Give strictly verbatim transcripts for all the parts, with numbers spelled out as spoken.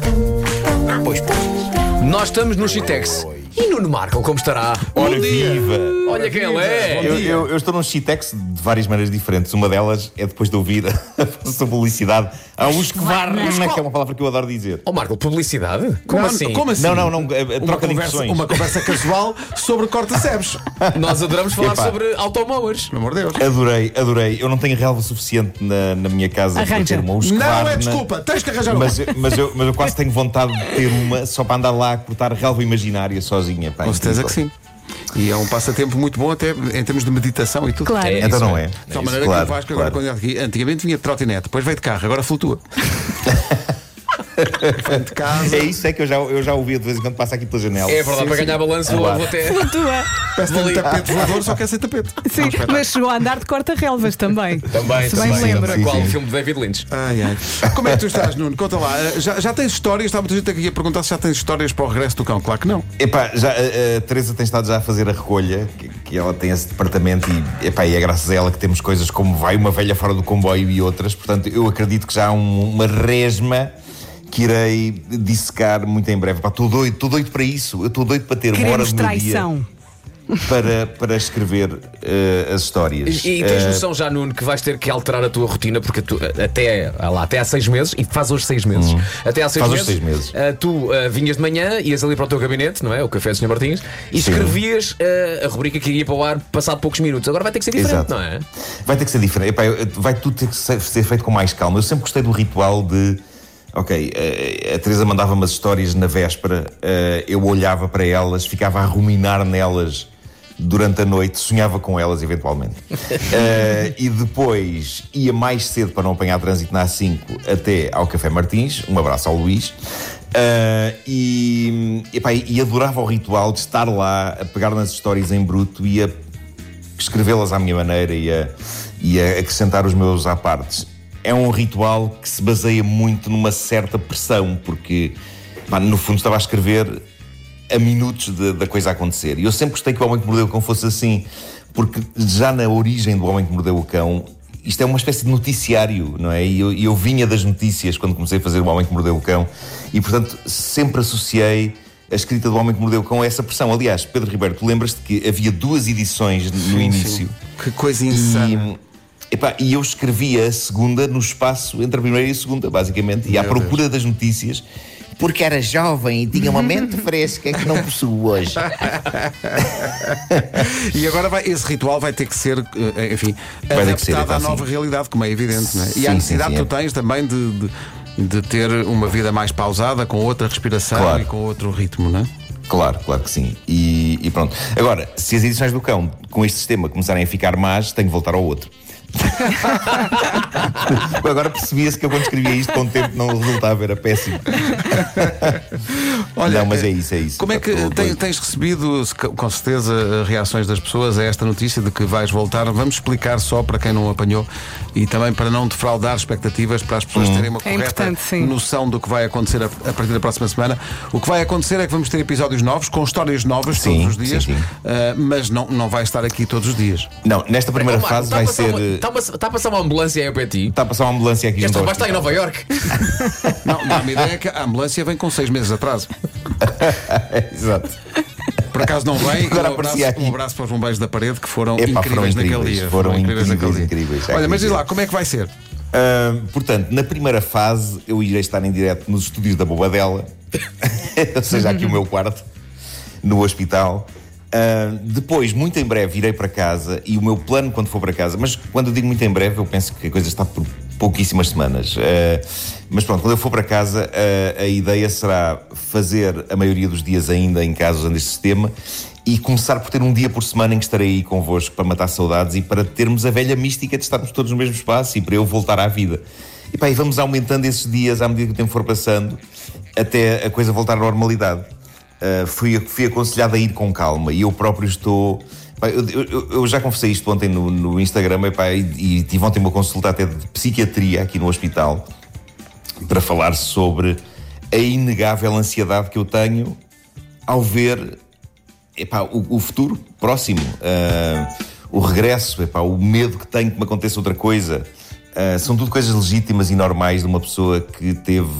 Pois, pois. Nós estamos no Shitex. E Nuno Marco, como estará? Ora viva! Olha quem ele é! Eu, eu, eu estou num Shitex de várias maneiras diferentes. Uma delas é depois de ouvir a vossa publicidade. Há uns que varrem, que é uma palavra que eu adoro dizer. Ó, Marco, publicidade? Como Não, assim? Como assim? Não, não, não. A, a troca de conversa, impressões. uma conversa casual sobre corta-cebes. Nós adoramos falar Epá. sobre automowers. Pelo amor de Deus. Adorei, adorei. Eu não tenho relva suficiente na, na minha casa para Arranja. ter uma Não Husqvarna, é desculpa, tens que arranjar uma. mas, eu- mas, eu, mas eu quase tenho vontade de ter uma só para andar lá a cortar relva imaginária sozinha. Pá, Com certeza incrível. que sim. E é um passatempo muito bom até em termos de meditação e tudo. Claro. É. Então Isso não é. é. De tal É maneira isso, claro, que o Vasco agora, claro. quando aqui, antigamente vinha de trotinete, depois veio de carro, agora flutua. Vem de casa. É isso, é que eu já, eu já ouvi de vez em quando passa aqui pela janela. É verdade, Sim, para sim. ganhar balanço, vou Claro. vou até. Flutua. Parece que tem um tapete voador, só que é sem tapete. Sim, mas chegou a andar de corta-relvas também. Também, Se bem também. me lembro. Sim, Qual sim. o filme de David Lynch? Ai, ai. Como é que tu estás, Nuno? Conta lá. Já, já tens histórias? Está muita gente aqui a perguntar se já tens histórias para o regresso do cão. Claro que não. Epá, já, a, a Teresa tem estado já a fazer a recolha, que, que ela tem esse departamento e, epá, e é graças a ela que temos coisas como Vai uma Velha Fora do Comboio e outras. Portanto, eu acredito que já há um- uma resma que irei dissecar muito em breve. Estou doido, estou doido para isso. Eu estou doido para ter uma hora Queremos do meu dia traição. para, para escrever eh, as histórias. E, e tens Eh, noção já, Nuno, que vais ter que alterar a tua rotina, porque tu, até, ah lá, até há seis meses, e faz hoje seis meses, até há seis Faz hoje meses, seis meses. ah, tu ah, vinhas de manhã, ias ali para o teu gabinete, não é? O café do senhor Martins, e Sim. escrevias ah, a rubrica que ia para o ar passado poucos minutos. Agora vai ter que ser diferente, Exato. não é? Vai ter que ser diferente. Epá, eu- vai tudo ter que ser, ser feito com mais calma. Eu sempre gostei do ritual de. Ok, eh, a Teresa mandava umas histórias na véspera, eh, eu olhava para elas, ficava a ruminar nelas durante a noite, sonhava com elas eventualmente. Eh, e depois ia mais cedo para não apanhar trânsito na A cinco até ao Café Martins. Um abraço ao Luís. Eh, e, epá, e adorava o ritual de estar lá a pegar nas histórias em bruto e a escrevê-las à minha maneira e a, e a acrescentar os meus à partes. É um ritual que se baseia muito numa certa pressão, porque pá, no fundo estava a escrever a minutos de- da coisa a acontecer. E eu sempre gostei que o Homem que Mordeu o Cão fosse assim, porque já na origem do Homem que Mordeu o Cão, isto é uma espécie de noticiário, não é? E eu, e eu vinha das notícias quando comecei a fazer o Homem que Mordeu o Cão, e portanto sempre associei a escrita do Homem que Mordeu o Cão a essa pressão. Aliás, Pedro Ribeiro, tu lembras-te que havia duas edições no início? Que coisa insana. E, epá, e eu escrevia a segunda no espaço entre a primeira e a segunda, basicamente, e à Meu procura das notícias, porque era jovem e tinha uma mente fresca que não possuo hoje. E agora vai, esse ritual vai ter que ser, eh, enfim, Vai ter que ser, adaptado à então, nova sim. realidade, como é evidente, não é? E Sim, a sim, necessidade sim, que é. tu tens também de, de, de ter uma vida mais pausada, com outra respiração Claro. e com outro ritmo, não é? Claro, claro que sim. E, e pronto. Agora, se as edições do Cão com este sistema começarem a ficar más, tenho que voltar ao outro. Agora percebia-se que eu quando escrevia isto com o tempo não resultava, era péssimo. Olha, não, mas eh, é isso, é isso. Como é que Estou tem- doido. tens recebido, se ca- com certeza, reações das pessoas a esta notícia de que vais voltar? Vamos explicar só para quem não apanhou e também para não defraudar expectativas, para as pessoas terem uma É correta importante, sim. noção do que vai acontecer a, a partir da próxima semana. O que vai acontecer é que vamos ter episódios novos, com histórias novas Sim, todos os dias, sim, sim. eh, mas não, não vai estar aqui todos os dias. Não, nesta primeira Ó, Marco, fase está a vai passar ser. uma- Está a passar- está a passar uma ambulância aí para ti. Está a passar uma ambulância aqui Este junto ao rapaz está em hospital. Nova Iorque. Não, dá-me a ideia que a ambulância vem com seis meses de atraso. Exato. Por acaso não vem, Agora um abraço, aparecia aqui. um abraço para os bombeiros da parede que foram Epá, incríveis, foram naquele incríveis, dia. foram incríveis, naquele dia. incríveis. Olha, mas diz Incríveis. lá, como é que vai ser? Ah, portanto, na primeira fase eu irei estar em direto nos estúdios da Bobadela, ou seja, aqui o meu quarto, no hospital. Ah, depois, muito em breve, irei para casa e o meu plano quando for para casa, mas quando eu digo muito em breve, eu penso que a coisa está por pouquíssimas semanas. Ah, mas pronto, quando eu for para casa, ah, a ideia será fazer a maioria dos dias ainda em casa usando este sistema e começar por ter um dia por semana em que estarei aí convosco para matar saudades e para termos a velha mística de estarmos todos no mesmo espaço e para eu voltar à vida. E pá, e vamos aumentando esses dias à medida que o tempo for passando até a coisa voltar à normalidade. Uh, fui, fui aconselhado a ir com calma e eu próprio estou... Pá, eu, eu- eu já confessei isto ontem no, no Instagram epá, e, e tive ontem uma consulta até de psiquiatria aqui no hospital para falar sobre a inegável ansiedade que eu tenho ao ver epá, o, o futuro próximo, uh, o regresso, epá, o medo que tenho que me aconteça outra coisa. Uh, são tudo coisas legítimas e normais de uma pessoa que teve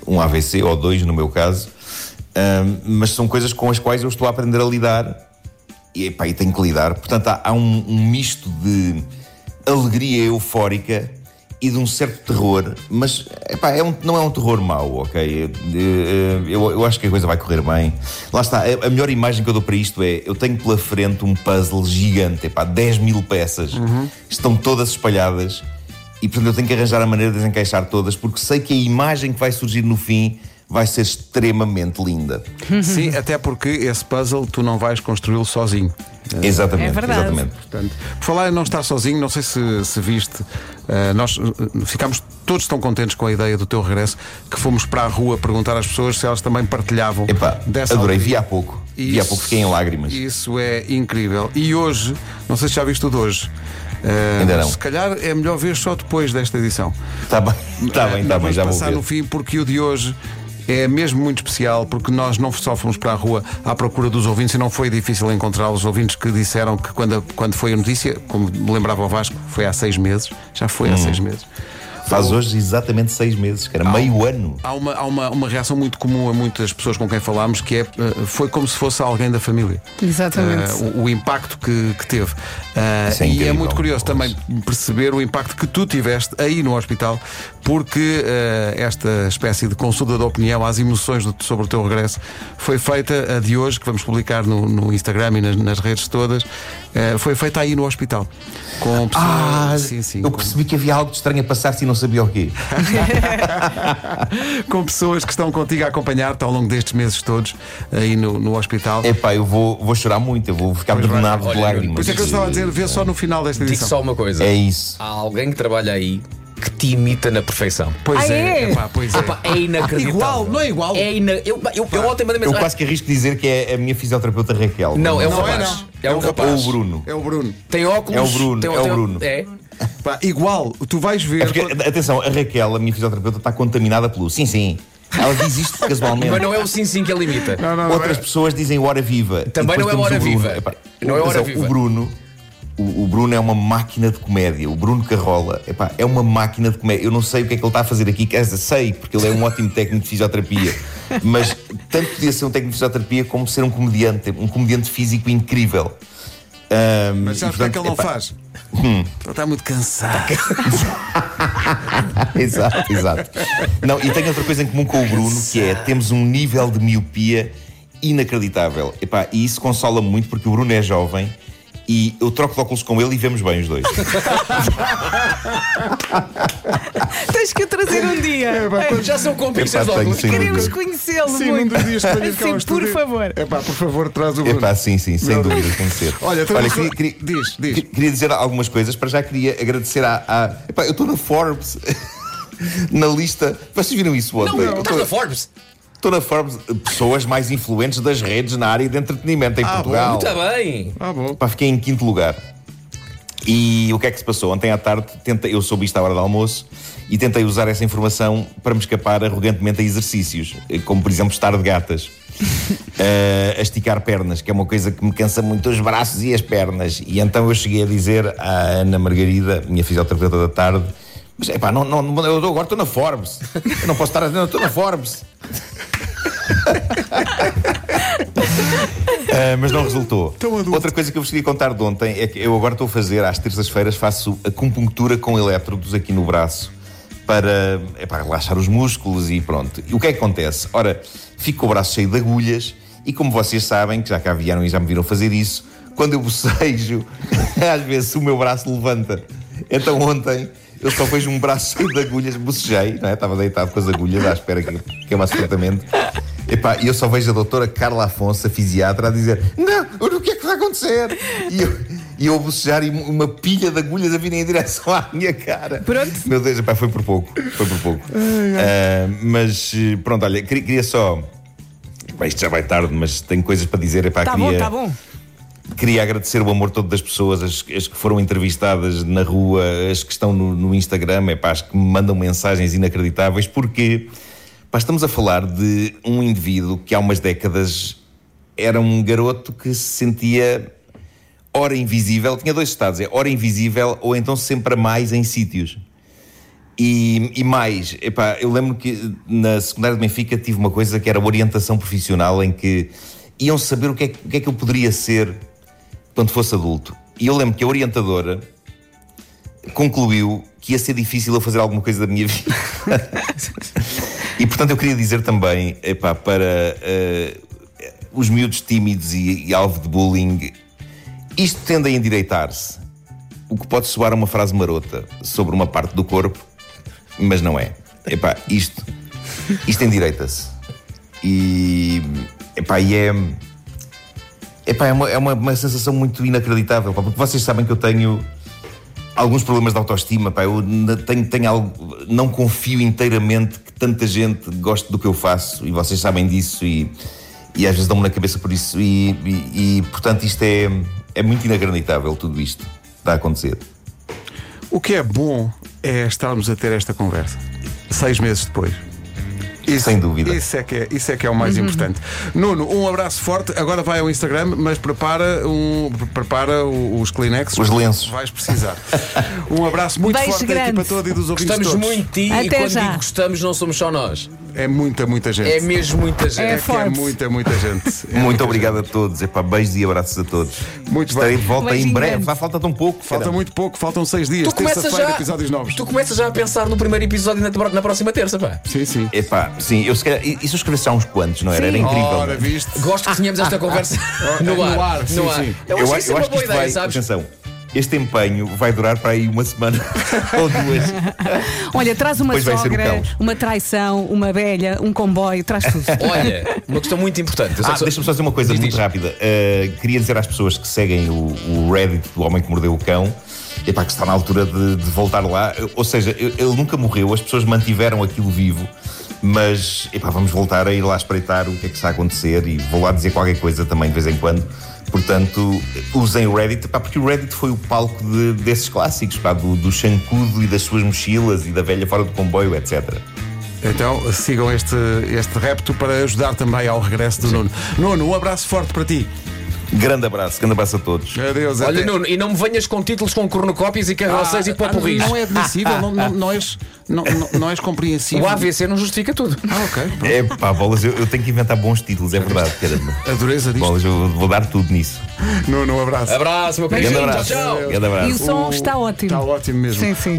um A V C, ou dois no meu caso, uh, mas são coisas com as quais eu estou a aprender a lidar e, epá, e tenho que lidar. Portanto, há, há um, um misto de alegria eufórica e de um certo terror, mas epá, é um, não é um terror mau, ok? Eu, eu, eu acho que a coisa vai correr bem. Lá está, a, a melhor imagem que eu dou para isto é: eu tenho pela frente um puzzle gigante, epá, dez mil peças, uhum. estão todas espalhadas e portanto eu tenho que arranjar a maneira de desencaixar todas, porque sei que a imagem que vai surgir no fim vai ser extremamente linda. Sim, até porque esse puzzle tu não vais construí-lo sozinho. Exatamente, é verdade. exatamente. Portanto, por falar em não estar sozinho, não sei se, se viste, uh, nós uh, ficámos todos tão contentes com a ideia do teu regresso que fomos para a rua perguntar às pessoas se elas também partilhavam. Epá, dessa adorei, alegria. vi há pouco. Isso, vi há pouco, fiquei em lágrimas. Isso é incrível. E hoje, não sei se já viste o de hoje. Uh, Ainda não. Se calhar é melhor ver só depois desta edição. Está bem, está bem, está bem, já vou passar ver. no fim, porque o de hoje é mesmo muito especial, porque nós não só fomos para a rua à procura dos ouvintes e não foi difícil encontrar os ouvintes que disseram que quando, quando foi a notícia, como me lembrava o Vasco, foi há seis meses, já foi há hum. seis meses. Faz hoje exatamente seis meses, que era há meio um, ano. Há, uma, há uma, uma reação muito comum a muitas pessoas com quem falámos, que é, foi como se fosse alguém da família. Exatamente. Uh, o, o impacto que, que teve. Uh, é e incrível. É muito curioso também perceber o impacto que tu tiveste aí no hospital, porque uh, esta espécie de consulta de opinião às emoções do, sobre o teu regresso foi feita, a de hoje, que vamos publicar no, no Instagram e nas, nas redes todas, uh, foi feita aí no hospital. Com pessoas. Ah, sim, sim, eu com... percebi que havia algo de estranho a passar-se e não sabia o quê. Com pessoas que estão contigo a acompanhar-te ao longo destes meses todos aí no, no hospital. Epá, eu vou, vou chorar muito, eu vou ficar drenado de lágrimas. Por isso é que eu estava a dizer, vê só no final desta Digo edição. só uma coisa. É isso. Há alguém que trabalha aí que te imita na perfeição. Pois Ah, é, é? epá, pois é. Epá, é inacreditável. Igual, não é igual? É ina... Eu, eu, eu ontem mandei Eu mensagem. quase que arrisco dizer que é a minha fisioterapeuta Raquel. Não, é um Não é, rapaz. não. É um Ou rapaz. o Bruno. É o Bruno. Tem óculos. É o Bruno, tem, é o tem- Bruno. É. Pá, igual, tu vais ver. É porque, atenção, a Raquel, a minha fisioterapeuta, está contaminada pelo sim, sim. Ela diz isto casualmente. Mas não é o sim sim que ele imita. Não, não, Outras pessoas dizem hora viva. Também E depois não é temos hora o Bruno. viva. Epá, Não é hora atenção, viva. O Bruno, o, o Bruno é uma máquina de comédia. O Bruno Carrola, epá, é uma máquina de comédia. Eu não sei o que é que ele está a fazer aqui. Quer dizer, sei, porque ele é um ótimo técnico de fisioterapia. Mas tanto podia ser um técnico de fisioterapia como ser um comediante, um comediante físico incrível. Um, Mas sabes o que é que ele não faz? Hum. Ele está muito cansado. Exato, exato. Não, e tenho outra coisa em comum com o Bruno, que é, temos um nível de miopia inacreditável. Epá, e isso consola muito porque o Bruno é jovem e eu troco de óculos com ele e vemos bem os dois. Tens que o trazer um dia. Já são cúmplices Epá, de tenho, óculos. sem Queremos dúvida. conhecê-lo Sim, num muito. dos dias que venhas cá ao Sim, por estúdio. favor. É pá, por favor, traz o Bruno. Epá, sim, sim, sem Não. dúvida, tem que ser. Olha, então Olha vamos queria, lá- queria, diz, diz. que- queria dizer algumas coisas. Para já queria agradecer à. à... Epá, eu estou na Forbes, na lista. Vocês viram isso ontem? Não, Eu não. tô- Estás na Forbes. Estou na Forbes, pessoas mais influentes das redes na área de entretenimento em Ah, Portugal. Muito bem. Ah, bom. Pá, fiquei em quinto lugar. E o que é que se passou? Ontem à tarde, tentei, eu soube isto à hora do almoço e tentei usar essa informação para me escapar arrogantemente a exercícios, como por exemplo estar de gatas, uh, a esticar pernas, que é uma coisa que me cansa muito os braços e as pernas. E então eu cheguei a dizer à Ana Margarida, minha fisioterapeuta da tarde, mas é pá, não, não, eu agora estou na Forbes, eu não posso estar a dizer, eu estou na Forbes. Uh, mas não resultou. Outra coisa que eu vos queria contar de ontem é que eu agora estou a fazer, às terças-feiras, faço acupuntura com elétrodos aqui no braço para, é para relaxar os músculos e pronto. E o que é que acontece? Ora, fico com o braço cheio de agulhas e, como vocês sabem, que já cá vieram e já me viram fazer isso, quando eu bocejo, às vezes o meu braço levanta. Então ontem eu só vejo um braço cheio de agulhas, bocejei, não é? Estava deitado com as agulhas à espera que queimasse o tratamento. Epá, e eu só vejo a doutora Carla Afonso, a fisiatra, a dizer: não, o que é que está a acontecer? E eu, e eu a bocejar e uma pilha de agulhas a virem em direção à minha cara. Pronto. Meu Deus, epá, foi por pouco. Foi por pouco. Uh, mas pronto, olha, queria, queria só. Epá, isto já vai tarde, mas tenho coisas para dizer. Epá, Tá queria, bom, tá bom. Queria agradecer o amor todo das pessoas, as, as que foram entrevistadas na rua, as que estão no, no Instagram, epá, as que me mandam mensagens inacreditáveis, porque pá, estamos a falar de um indivíduo que há umas décadas era um garoto que se sentia ora invisível, tinha dois estados, é ora invisível ou então sempre a mais em sítios. E, e mais, epá, eu lembro que na secundária de Benfica tive uma coisa que era orientação profissional, em que iam saber o que é, o que é que eu poderia ser quando fosse adulto. E eu lembro que a orientadora concluiu que ia ser difícil eu fazer alguma coisa da minha vida. E portanto eu queria dizer também, epá, para uh, os miúdos tímidos e, e alvo de bullying, isto tende a endireitar-se. O que pode soar a uma frase marota sobre uma parte do corpo, mas não é. Epá, isto, isto endireita-se. E, epá, e é, epá, é, uma, é uma, uma sensação muito inacreditável, pá, porque vocês sabem que eu tenho alguns problemas de autoestima, pá, eu tenho, tenho algo, não confio inteiramente que tanta gente goste do que eu faço, e vocês sabem disso, e, e às vezes dão-me na cabeça por isso, e, e, e portanto isto é, é muito inacreditável, tudo isto está a acontecer. O que é bom é estarmos a ter esta conversa seis meses depois. Isso, sem dúvida. Isso é que é, isso é, que é o mais uhum. importante. Nuno, um abraço forte. Agora vai ao Instagram, mas prepara, um, prepara os Kleenex. Os lenços. Vais precisar. Um abraço muito Beijo forte grande. da equipa toda e dos ouvintes Gostamos todos. muito de ti. Até e quando já. digo gostamos, não somos só nós. É muita, muita gente. É mesmo muita gente. É É que é forte. muita, muita gente. É Muito muita obrigado gente. a todos. Epá, beijos e abraços a todos. Muito Estarei bem. de volta Beijinho em breve. grande. Vai, falta tão pouco. Falta caramba. muito pouco, faltam seis dias. Tu começas Terça-feira, já, episódios novos. tu começas já a pensar no primeiro episódio na, na próxima terça, pá. Sim, sim. Epá, sim, eu se calhar, isso eu escrevi há uns quantos, não era? Era incrível. Ora, viste? Gosto que tenhamos esta conversa no ar. no ar, sim, no ar. sim. Eu, Eu, acho a- isso eu é uma acho que boa isto ideia, vai. sabes? Atenção, este empenho vai durar para aí uma semana ou duas. Olha, traz uma Depois vai ser o sogra, caos. uma traição, uma velha, um comboio, traz tudo. Olha, uma questão muito importante. Eu sei Ah, que sou- deixa-me só dizer uma coisa Diz, muito diz. rápida. Uh, queria dizer às pessoas que seguem o, o Reddit do Homem que Mordeu o Cão, epá, que está na altura de, de voltar lá. Ou seja, ele ele nunca morreu, as pessoas mantiveram aquilo vivo, mas epá, vamos voltar a ir lá espreitar o que é que está a acontecer, e vou lá dizer qualquer coisa também de vez em quando. Portanto, usem o Reddit, pá, porque o Reddit foi o palco de, desses clássicos, pá, do, do Chancudo e das suas mochilas e da velha fora do comboio, etcétera. Então sigam este, este repto para ajudar também ao regresso do Nuno. Nuno, um abraço forte para ti. Grande abraço, grande abraço a todos. Adeus. Olha, até- Nuno, e não me venhas com títulos com cornucópias e carroceis Ah, e popurris. ah, não é admissível, não, não, não, és, não, não, não és compreensível. O A V C não justifica tudo. Ah, ok. É pá, bolas, eu, eu tenho que inventar bons títulos, é verdade, caramba. A dureza disto. Bolas, eu vou dar tudo nisso. Nuno, um abraço. Abraço, meu Grande querido. Tchau, abraço. tchau. Grande abraço. E o som está ótimo. Está ótimo mesmo. Sim, sim.